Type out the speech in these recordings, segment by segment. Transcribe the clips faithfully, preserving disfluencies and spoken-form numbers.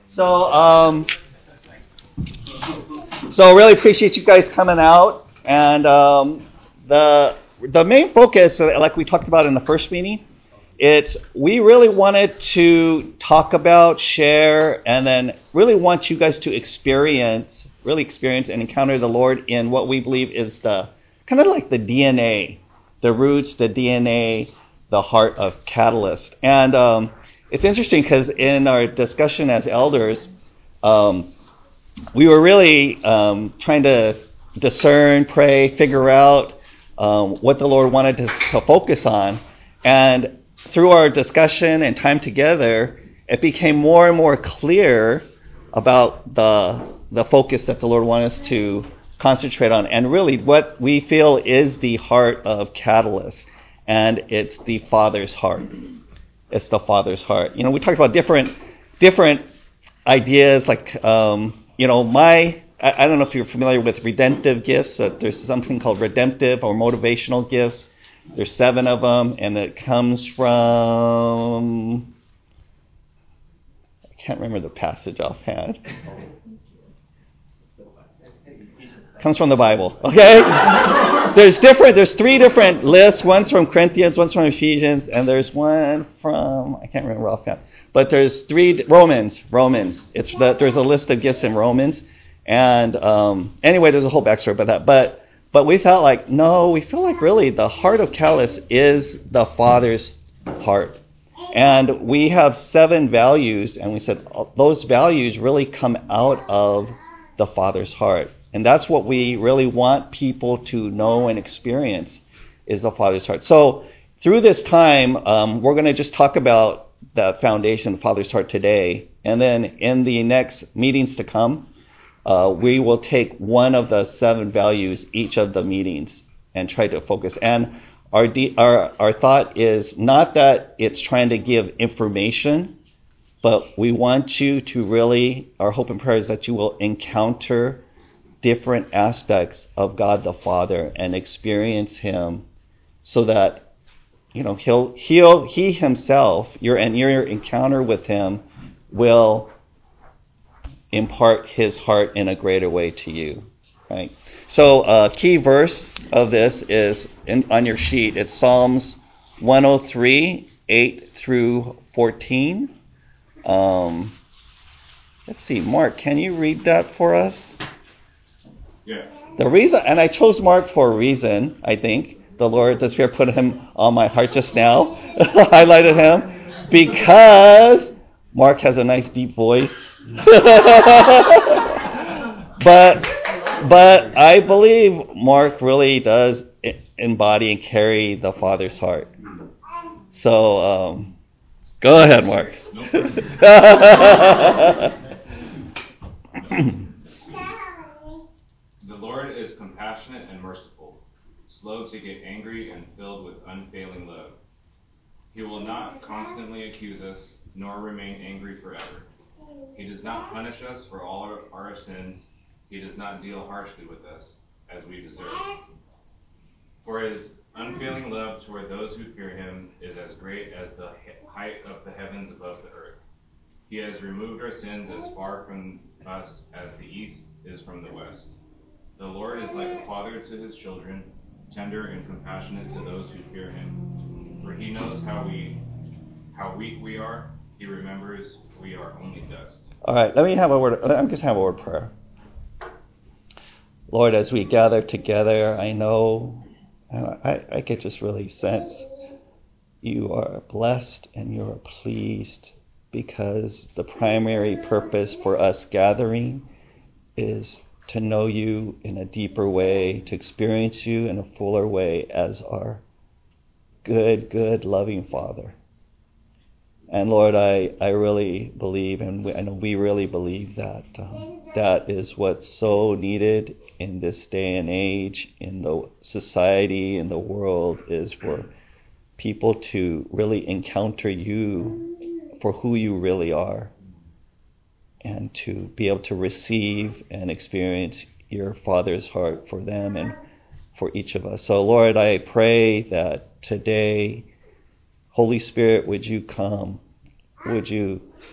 So, um, so really appreciate you guys coming out. And um, the the main focus, like we talked about in the first meeting, it's we really wanted to talk about, share, and then really want you guys to experience, really experience and encounter the Lord in what we believe is the kind of like the D N A, the roots, the D N A, the heart of Catalyst. And um, it's interesting because in our discussion as elders, um, we were really um, trying to discern, pray, figure out um, what the Lord wanted to, to focus on. And through our discussion and time together, it became more and more clear about the the focus that the Lord wanted us to concentrate on, and really what we feel is the heart of Catalyst, and it's the Father's heart. It's the Father's heart. You know, we talked about different different ideas, like um, you know, my I, I don't know if you're familiar with redemptive gifts, but there's something called redemptive or motivational gifts. There's seven of them, and it comes from, I can't remember the passage offhand. Comes from the Bible, okay? There's different, there's three different lists. One's from Corinthians, one's from Ephesians, and there's one from, I can't remember offhand. But there's three, Romans, Romans. It's the, there's a list of gifts in Romans. And um, anyway, there's a whole backstory about that. But But we felt like, no, we feel like really the heart of Catalyst is the Father's heart. And we have seven values, and we said those values really come out of the Father's heart. And that's what we really want people to know and experience, is the Father's heart. So through this time, um, we're going to just talk about the foundation of the Father's heart today. And then in the next meetings to come, Uh, we will take one of the seven values each of the meetings and try to focus. And our de- our our thought is not that it's trying to give information, but we want you to really, our hope and prayer is that you will encounter different aspects of God the Father and experience Him, so that you know he'll he'll he himself your and your encounter with Him will impart His heart in a greater way to you, right? So a uh, key verse of this is in, on your sheet. It's Psalms one oh three, eight through fourteen. Um, let's see, Mark, can you read that for us? Yeah. The reason, and I chose Mark for a reason, I think. The Lord, the Spirit put him on my heart just now, highlighted him, because Mark has a nice deep voice. but but I believe Mark really does embody and carry the Father's heart. So um, go ahead, Mark. The Lord is compassionate and merciful, slow to get angry and filled with unfailing love. He will not constantly accuse us, nor remain angry forever. He does not punish us for all our, our sins. He does not deal harshly with us, as we deserve. For His unfailing love toward those who fear Him is as great as the height of the heavens above the earth. He has removed our sins as far from us as the east is from the west. The Lord is like a father to His children, tender and compassionate to those who fear Him. For He knows how we, how weak we are. He remembers we are only dust. All right, let me have a word. Let me just have a word of prayer. Lord, as we gather together, I know, and I, I could just really sense you are blessed and you are pleased, because the primary purpose for us gathering is to know you in a deeper way, to experience you in a fuller way as our good, good, loving Father. And Lord, I, I really believe, and we, I know we really believe that um, that is what's so needed in this day and age, in the society, in the world, is for people to really encounter you for who you really are, and to be able to receive and experience your Father's heart for them and for each of us. So Lord, I pray that today, Holy Spirit, would you come? Would you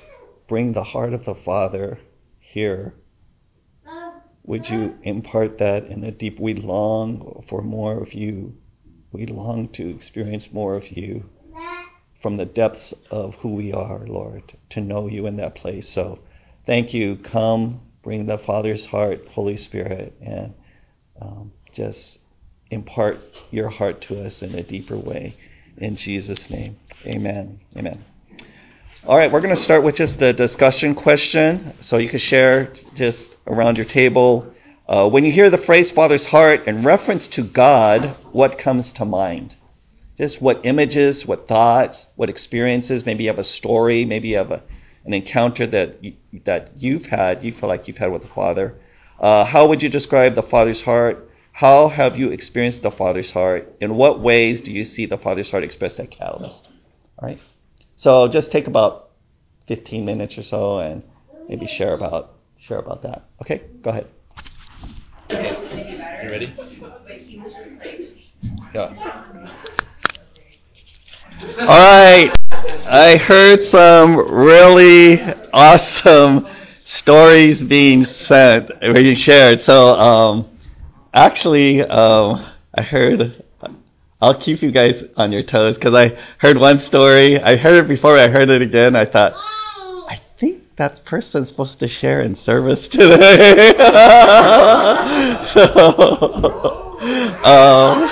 bring the heart of the Father here. Would you impart that in a deep, we long for more of you. We long to experience more of you from the depths of who we are, Lord, to know you in that place. So thank you. Come, bring the Father's heart, Holy Spirit, and um, just impart your heart to us in a deeper way. In Jesus' name, amen. Amen. All right, we're going to start with just the discussion question. So you can share just around your table. Uh, when you hear the phrase Father's heart in reference to God, what comes to mind? Just what images, what thoughts, what experiences? Maybe you have a story. Maybe you have a, an encounter that you, that you've had, you feel like you've had with the Father. Uh, how would you describe the Father's heart? How have you experienced the Father's heart? In what ways do you see the Father's heart expressed at Catalyst? All right. So just take about fifteen minutes or so and maybe share about share about that. Okay, go ahead. Okay. You ready? Yeah. All right. I heard some really awesome stories being sent, being shared. So um, actually, um, I heard. I'll keep you guys on your toes because I heard one story. I heard it before. I heard it again. I thought, I think that person's supposed to share in service today. so, um,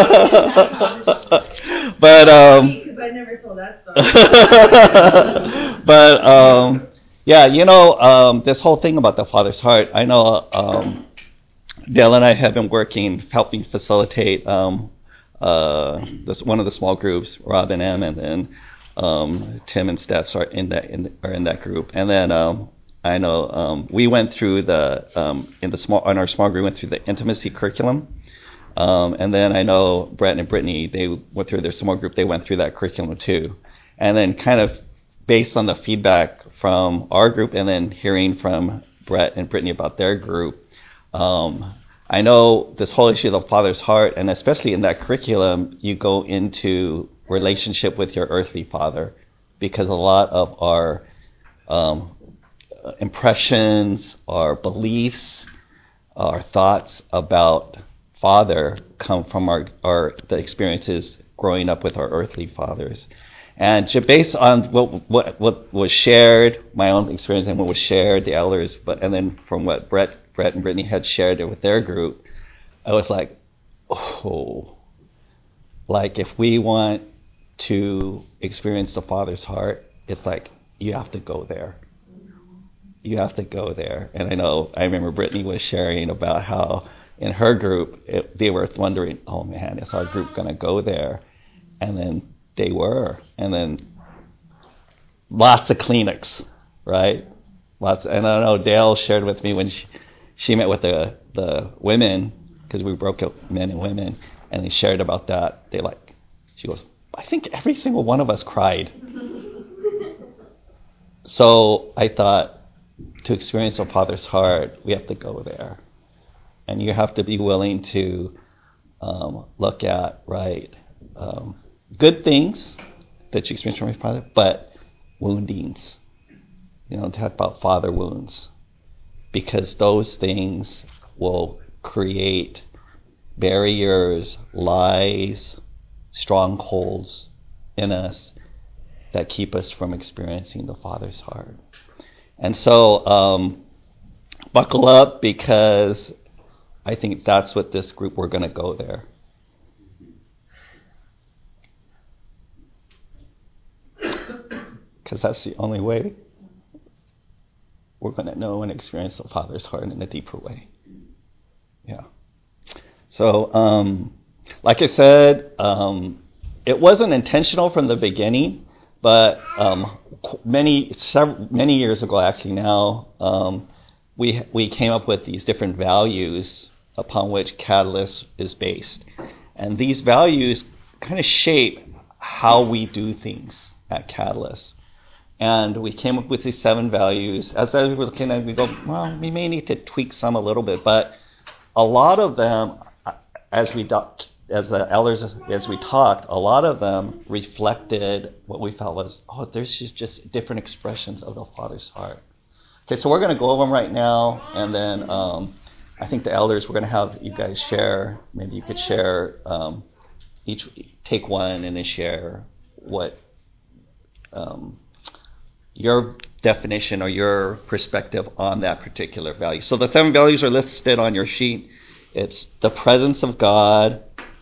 but um, because I never told that story. But um, yeah, you know, um, this whole thing about the Father's heart. I know um, Dale and I have been working, helping facilitate. Um, Uh, this one of the small groups, Rob and Em, and then um, Tim and Steph are in that in, are in that group. And then um, I know um, we went through the um, in the small in our small group went through the intimacy curriculum. Um, and then I know Brett and Brittany, they went through their small group. They went through that curriculum too. And then kind of based on the feedback from our group, and then hearing from Brett and Brittany about their group. Um, I know this whole issue of the Father's heart, and especially in that curriculum, you go into relationship with your earthly father, because a lot of our um, impressions, our beliefs, our thoughts about Father come from our, our the experiences growing up with our earthly fathers. And based on what what what was shared, my own experience and what was shared, the elders, but and then from what Brett Brett and Brittany had shared it with their group, I was like, oh, like if we want to experience the Father's heart, it's like you have to go there. You have to go there. And I know, I remember Brittany was sharing about how in her group, it, they were wondering, oh man, is our group going to go there? And then they were. And then lots of Kleenex, right? Lots. And I know Dale shared with me when she, she met with the, the women, because we broke up men and women, and they shared about that. They like, she goes, I think every single one of us cried. So I thought, to experience the Father's heart, we have to go there. And you have to be willing to um, look at, right, um, good things that you experience from your Father, but woundings. You know, talk about father wounds. Because those things will create barriers, lies, strongholds in us that keep us from experiencing the Father's heart. And so, um, buckle up, because I think that's what this group, we're going to go there. Because that's the only way we're going to know and experience the Father's heart in a deeper way. Yeah. So, um, like I said, um, it wasn't intentional from the beginning, but um, many several, many years ago, actually now, um, we we came up with these different values upon which Catalyst is based, and these values kind of shape how we do things at Catalyst. And we came up with these seven values. As we were looking at it, we go, well, we may need to tweak some a little bit, but a lot of them, as we as the elders, as we talked, a lot of them reflected what we felt was, oh, there's just, just different expressions of the Father's heart. Okay, so we're going to go over them right now, and then um, I think the elders, we're going to have you guys share. Maybe you could share, um, each take one and then share what um, your definition or your perspective on that particular value. So the seven values are listed on your sheet. It's the presence of God,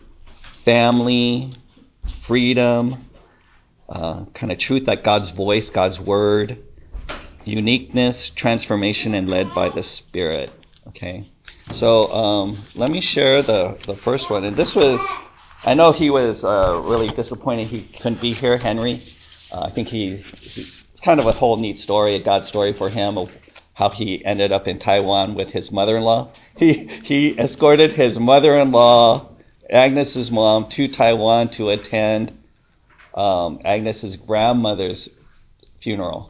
family, freedom, uh, kind of truth, like God's voice, God's word, uniqueness, transformation, and led by the Spirit. Okay, so um, let me share the, the first one. And this was, I know he was uh, really disappointed he couldn't be here, Henry. Uh, I think he, he, it's kind of a whole neat story, a God story for him of how he ended up in Taiwan with his mother-in-law. He he escorted his mother-in-law, Agnes's mom, to Taiwan to attend um, Agnes's grandmother's funeral.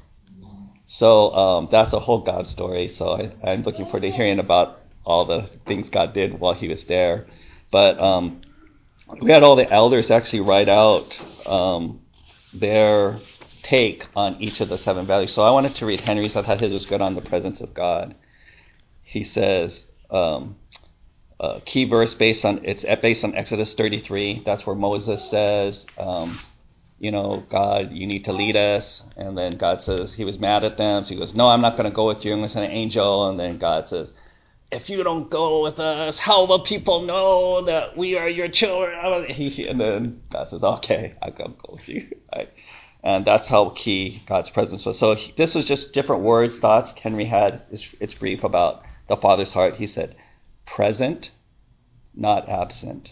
So um, that's a whole God story. So I, I'm looking forward to hearing about all the things God did while he was there. But um, we had all the elders actually write out um, their take on each of the seven values. So I wanted to read Henry's. I thought his was good on the presence of God. He says, um, a key verse based on, it's based on Exodus thirty-three. That's where Moses says, um, you know, God, you need to lead us. And then God says he was mad at them. So he goes, no, I'm not going to go with you. I'm going to send an angel. And then God says, if you don't go with us, how will people know that we are your children? And then God says, okay, I'll go with you. Right? And that's how key God's presence was. So he, this was just different words, thoughts Henry had. It's, it's brief about the Father's heart. He said, present, not absent,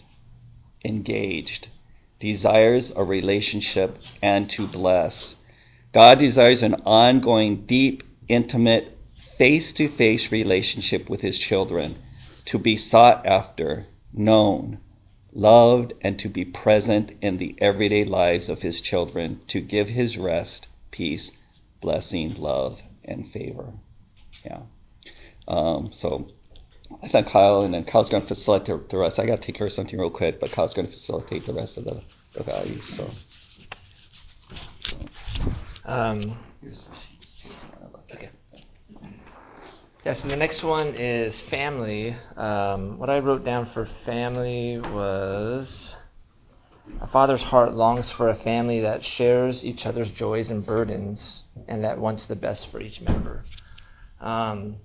engaged, desires a relationship and to bless. God desires an ongoing, deep, intimate, face-to-face relationship with his children, to be sought after, known, loved, and to be present in the everyday lives of his children, to give his rest, peace, blessing, love, and favor. Yeah. Um, so I thank Kyle, and then Kyle's going to facilitate the rest. I got to take care of something real quick, but Kyle's going to facilitate the rest of the, the values. So. Um, okay. Yeah, so the next one is family. Um, what I wrote down for family was, a father's heart longs for a family that shares each other's joys and burdens and that wants the best for each member. Um,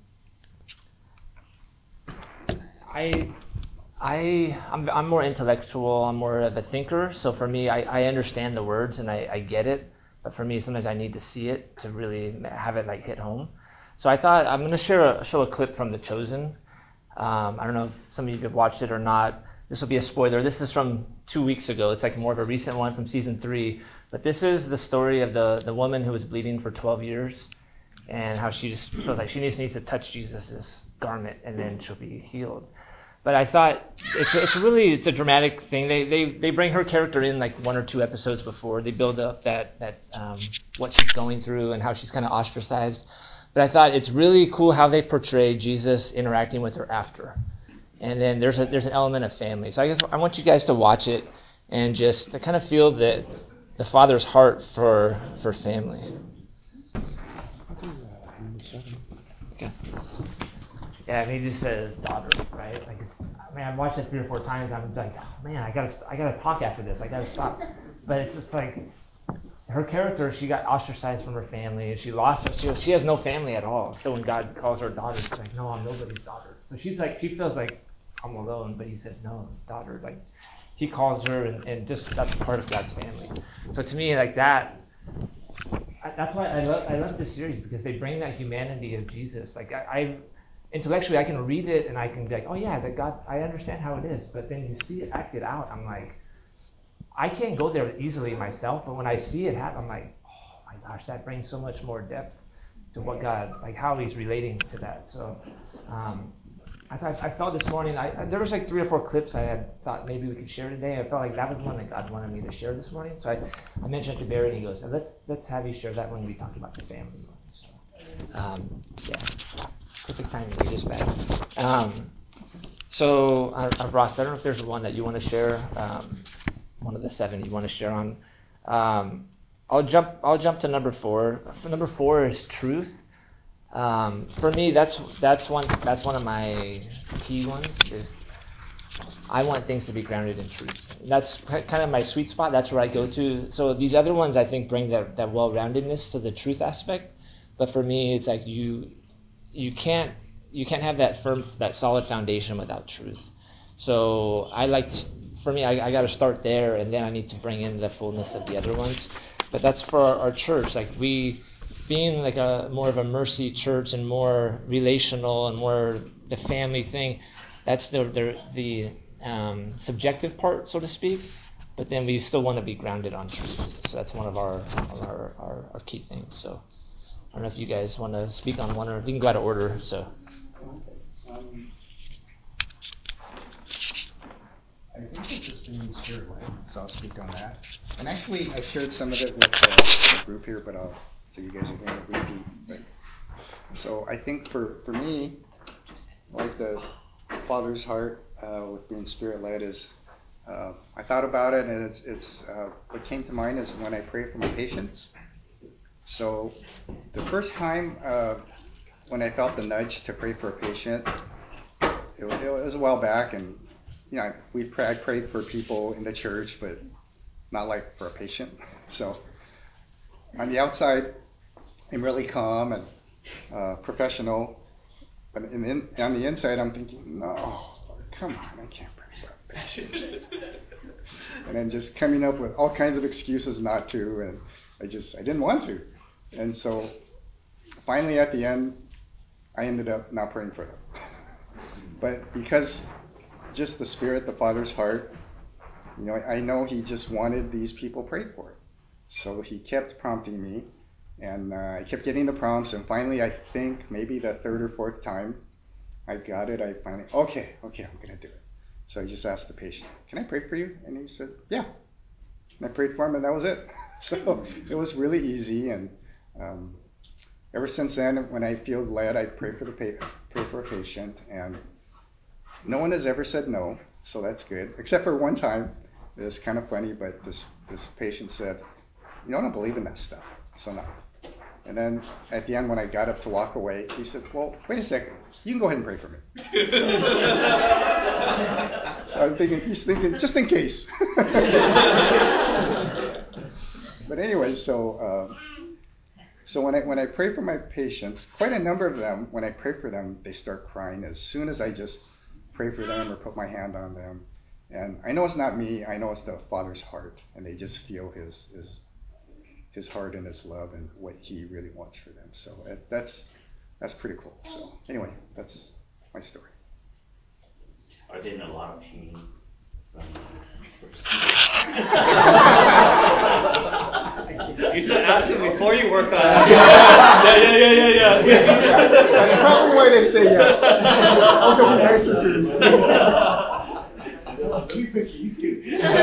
I, I, I'm, I'm more intellectual. I'm more of a thinker. So for me, I, I understand the words and I, I get it. But for me, sometimes I need to see it to really have it like hit home. So I thought I'm going to share a, show a clip from The Chosen. Um, I don't know if some of you have watched it or not. This will be a spoiler. This is from two weeks ago. It's like more of a recent one from season three. But this is the story of the, the woman who was bleeding for twelve years and how she just feels like she just needs to touch Jesus' garment and then she'll be healed. But I thought it's it's really it's a dramatic thing. They they they bring her character in like one or two episodes before. They build up that that um, what she's going through and how she's kind of ostracized. But I thought it's really cool how they portray Jesus interacting with her after. And then there's a there's an element of family. So I guess I want you guys to watch it and just to kind of feel the the Father's heart for for family. Okay. Yeah, and he just says daughter, right? Like, I mean, I've watched it three or four times. I'm like, oh, man, I gotta, I gotta talk after this. I gotta stop. But it's just like her character. She got ostracized from her family, and she lost her. She, she has no family at all. So when God calls her daughter, she's like, no, I'm nobody's daughter. So she's like, she feels like I'm alone. But he said, no, daughter. Like he calls her, and, and just that's part of God's family. So to me, like that. That's why I love, I love this series because they bring that humanity of Jesus. Like I. I Intellectually, I can read it and I can be like, oh yeah, that God, I understand how it is. But then you see it acted out, I'm like, I can't go there easily myself. But when I see it happen, I'm like, oh my gosh, that brings so much more depth to what God, like how He's relating to that. So, um, I thought I felt this morning. I, I there was like three or four clips I had thought maybe we could share today. I felt like that was one that God wanted me to share this morning. So I, I mentioned it to Barry, and he goes, let's let's have you share that when we talk about the family one. So, um, yeah. Perfect timing, we just met. Um, So, uh, uh, Ross, I don't know if there's one that you want to share, um, one of the seven you want to share on. Um, I'll jump. I'll jump to number four. For number four is truth. Um, for me, that's that's one. That's one of my key ones. Is I want things to be grounded in truth. That's kind of my sweet spot. That's where I go to. So these other ones, I think, bring that that well-roundedness to the truth aspect. But for me, it's like you you can't you can't have that firm, that solid foundation without truth. So I like, to, for me, I, I got to start there, and then I need to bring in the fullness of the other ones. But that's for our, our church. Like we, being like a more of a mercy church and more relational and more the family thing. That's the the, the um, subjective part, so to speak. But then we still want to be grounded on truth. So that's one of our our, our, our key things. So I don't know if you guys want to speak on one, or we can go out of order. So. Um, I think this is being spirit-led, so I'll speak on that. And actually, I shared some of it with uh, the group here, but I'll, so you guys are going to repeat. But, so I think for, for me, like the Father's heart uh, with being spirit-led is, uh, I thought about it, and it's, it's uh, what came to mind is when I pray for my patients. So the first time uh, when I felt the nudge to pray for a patient, it was, it was a while back, and you know, we pray, I prayed for people in the church, but not like for a patient. So on the outside, I'm really calm and uh, professional, but in, in, on the inside, I'm thinking, no, come on, I can't pray for a patient. And then just coming up with all kinds of excuses not to, and I just, I didn't want to. And so finally at the end, I ended up not praying for them. But because just the Spirit, the Father's heart, you know, I know He just wanted these people prayed for. So He kept prompting me, and uh, I kept getting the prompts, and finally I think maybe the third or fourth time I got it, I finally, okay, okay, I'm going to do it. So I just asked the patient, can I pray for you? And he said, yeah. And I prayed for him, and that was it. So it was really easy, and um, ever since then, when I feel led, I pray for the pa- pray for a patient, and no one has ever said no, so that's good. Except for one time, it was kind of funny, but this, this patient said, you know, I don't believe in that stuff, so no. And then at the end, when I got up to walk away, he said, well, wait a second, you can go ahead and pray for me. So, so I'm thinking, he's thinking, just in case. But anyway, so um, so when I when I pray for my patients, quite a number of them, when I pray for them, they start crying as soon as I just pray for them or put my hand on them. And I know it's not me, I know it's the Father's heart, and they just feel his his his heart and his love and what he really wants for them. So it, that's that's pretty cool. So anyway, that's my story. Are they in a lot of pain? You said ask him before you work on it. Yeah, yeah, yeah, yeah, yeah. Yeah, that's probably why they say yes. I'll go be nicer to you. Let me pick you too.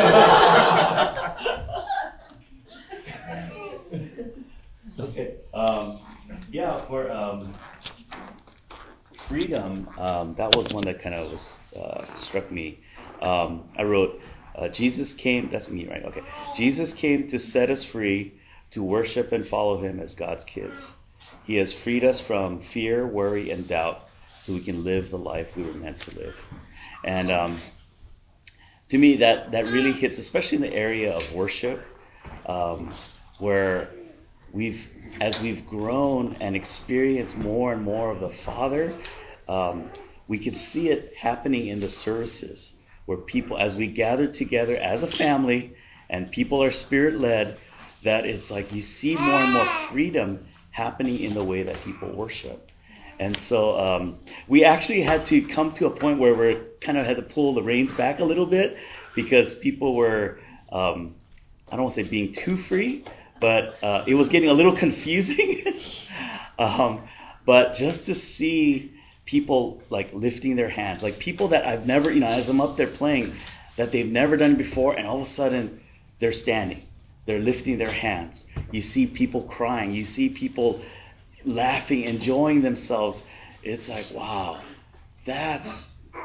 Okay. Um, yeah, for um, freedom, um, that was one that kind of was uh, struck me. Um, I wrote, uh, Jesus came, that's me, right? Okay. Jesus came to set us free to worship and follow him as God's kids. He has freed us from fear, worry, and doubt so we can live the life we were meant to live. And um, to me, that, that really hits, especially in the area of worship, um, where we've, as we've grown and experienced more and more of the Father, um, we can see it happening in the services where people, as we gather together as a family and people are spirit-led, that it's like you see more and more freedom happening in the way that people worship. And so um, we actually had to come to a point where we kind of had to pull the reins back a little bit because people were, um, I don't want to say being too free, but uh, it was getting a little confusing. um, but just to see people like lifting their hands, like people that I've never, you know, as I'm up there playing, that they've never done before, and all of a sudden they're standing, they're lifting their hands. You see people crying, you see people laughing, enjoying themselves. It's like, wow, that's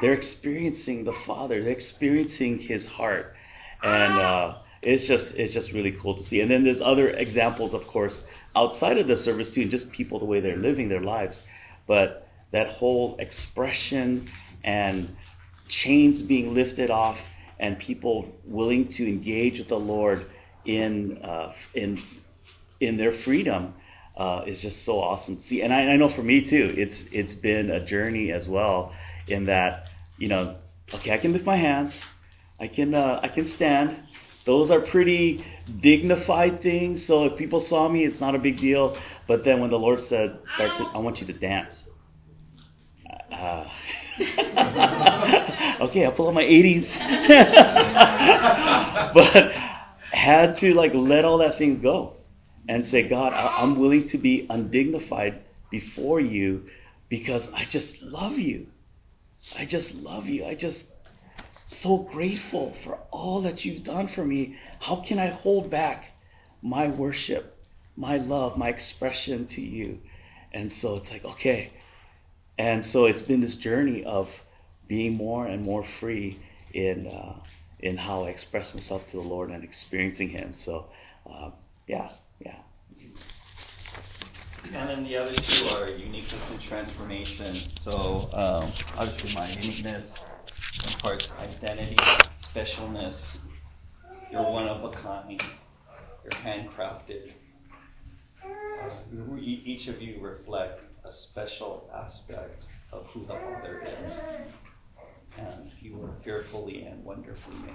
they're experiencing the Father. They're experiencing His heart, and uh, it's just it's just really cool to see. And then there's other examples, of course, outside of the service too, and just people the way they're living their lives. But that whole expression and chains being lifted off, and people willing to engage with the Lord in uh, in in their freedom uh, is just so awesome to see. And I, I know for me too, it's it's been a journey as well. In that, you know, okay, I can lift my hands, I can uh, I can stand. Those are pretty dignified things. So if people saw me, it's not a big deal. But then when the Lord said, "Start to, I want you to dance," uh, okay, I'll pull out my eighties, but had to like let all that things go and say, God, I- I'm willing to be undignified before you because I just love you. I just love you. I just so grateful for all that you've done for me. How can I hold back my worship, my love, my expression to you? And so it's like, okay. And so it's been this journey of being more and more free in uh, in how I express myself to the Lord and experiencing Him. So, uh, yeah, yeah. And then the other two are uniqueness and transformation. So um, obviously my uniqueness imparts identity, specialness. You're one of a kind. You're handcrafted. Uh, e- each of you reflect a special aspect of who the Father is. And you were fearfully and wonderfully made.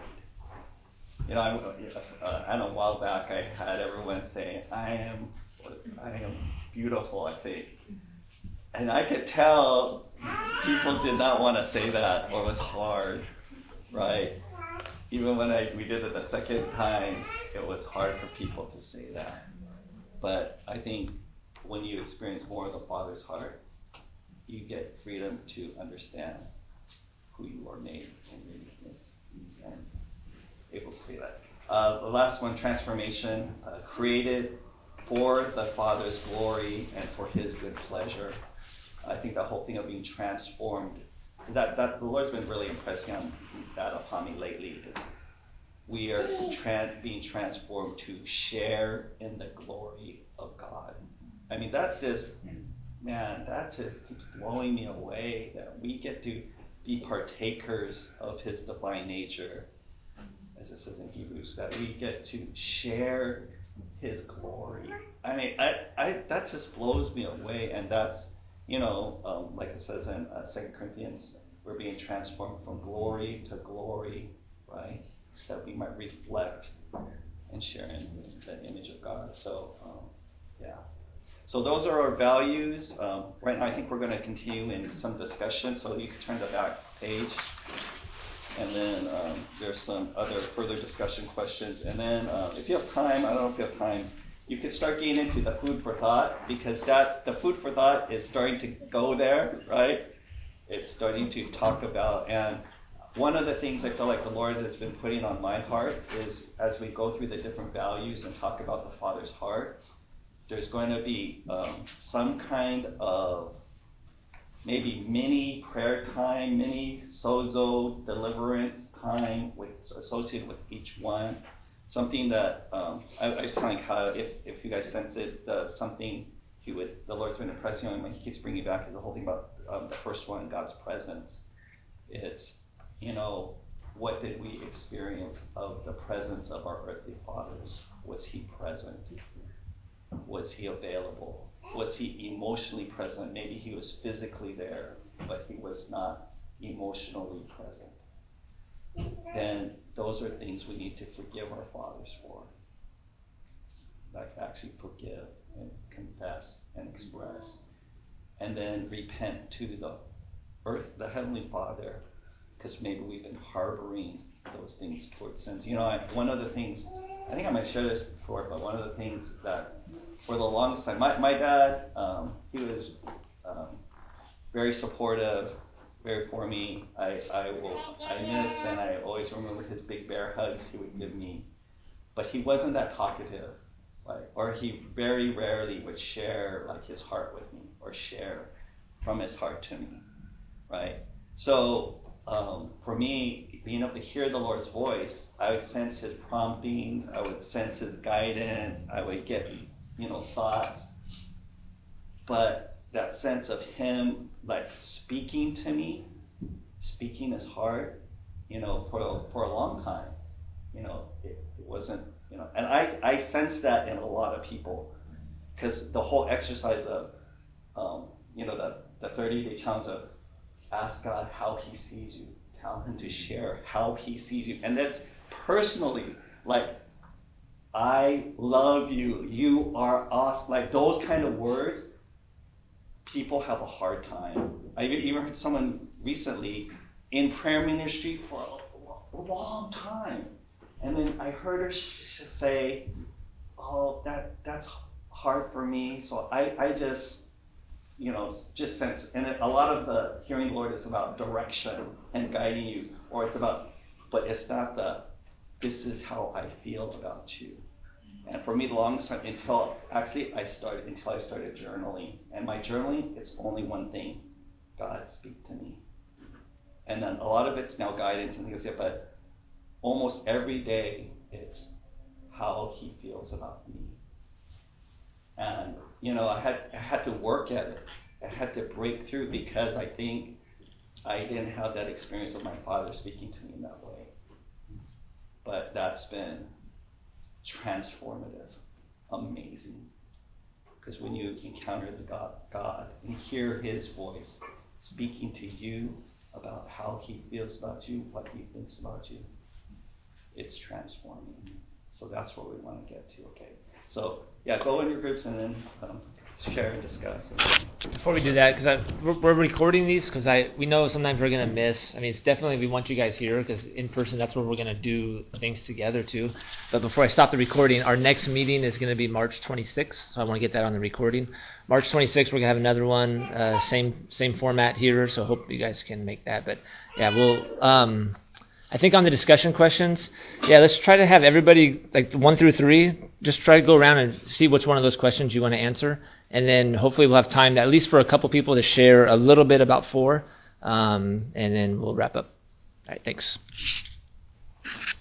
You know, I, uh, and a while back I had everyone say, I am, I am beautiful, I think. And I could tell people did not want to say that, or it was hard, right? Even when I we did it the second time, it was hard for people to say that. But I think when you experience more of the Father's heart, you get freedom to understand who you are made in uniqueness and able to say that. Uh, the last one, transformation, uh, created for the Father's glory and for His good pleasure. I think the whole thing of being transformed, that, that the Lord's been really impressing on that upon me lately. Is we are tra- being transformed to share in the glory of God. I mean, that just, man, that just keeps blowing me away, that we get to be partakers of His divine nature, as it says in Hebrews, that we get to share His glory. I mean, I, I that just blows me away, and that's, you know, um, like it says in uh, Second Corinthians, we're being transformed from glory to glory, right? That we might reflect and share in the image of God. So, um, yeah. So those are our values. Um, right now, I think we're going to continue in some discussion. So you can turn the back page. And then um, there's some other further discussion questions. And then uh, if you have time, I don't know if you have time, you can start getting into the food for thought, because that the food for thought is starting to go there, right? It's starting to talk about, and one of the things I feel like the Lord has been putting on my heart is as we go through the different values and talk about the Father's heart, there's going to be um, some kind of maybe mini prayer time, mini sozo deliverance time with, associated with each one. Something that um, I, I just kind of how if, if you guys sense it, uh, something he would the Lord's been impressing on me. He keeps bringing back is the whole thing about um, the first one, God's presence. It's, you know, what did we experience of the presence of our earthly fathers? Was He present? Was He available? Was He emotionally present? Maybe He was physically there, but He was not emotionally present. Then those are things we need to forgive our fathers for. Like actually forgive and confess and express. And then repent to the earth, the Heavenly Father, because maybe we've been harboring those things towards sins. You know, I, one of the things, I think I might share this before, but one of the things that for the longest time, my, my dad, um, he was um, very supportive, very for me. I, I will, I miss and I always remember his big bear hugs he would give me. But he wasn't that talkative, like, or he very rarely would share like his heart with me or share from his heart to me, right? So um, for me, being able to hear the Lord's voice, I would sense his promptings, I would sense his guidance, I would get, you know, thoughts. But that sense of him like speaking to me, speaking his heart, you know, for for a long time, you know, it, it wasn't, you know, and I, I sense that in a lot of people, because the whole exercise of, um, you know, the, the thirty-day challenge of ask God how he sees you, tell him to share how he sees you, and that's personally, like, I love you, you are awesome, like those kind of words, people have a hard time. I even heard someone recently in prayer ministry for a long time, and then I heard her say, oh, that that's hard for me, so I, I just, you know, just sense, and a lot of the hearing the Lord is about direction and guiding you, or it's about, but it's not the, this is how I feel about you. And for me, the longest time, until, actually, I started, until I started journaling. And my journaling, it's only one thing. God, speak to me. And then a lot of it's now guidance and things like that, but almost every day, it's how he feels about me. And, you know, I had, I had to work at it. I had to break through, because I think I didn't have that experience of my father speaking to me in that way. But that's been transformative, amazing. Because when you encounter the God, God and hear his voice speaking to you about how he feels about you, what he thinks about you, it's transforming. So that's where we want to get to, okay? So, yeah, go in your groups and then um, share and discuss. Before we do that, because we're, we're recording these, because I we know sometimes we're going to miss. I mean, it's definitely, we want you guys here, because in person, that's where we're going to do things together too. But before I stop the recording, our next meeting is going to be March twenty-sixth, so I want to get that on the recording. March twenty-sixth, we're going to have another one, uh, same same format here, so I hope you guys can make that. But yeah, we'll... Um, I think on the discussion questions, yeah, let's try to have everybody, like one through three, just try to go around and see which one of those questions you want to answer. And then hopefully we'll have time, at least for a couple people, to share a little bit about four. Um, and then we'll wrap up. All right, thanks.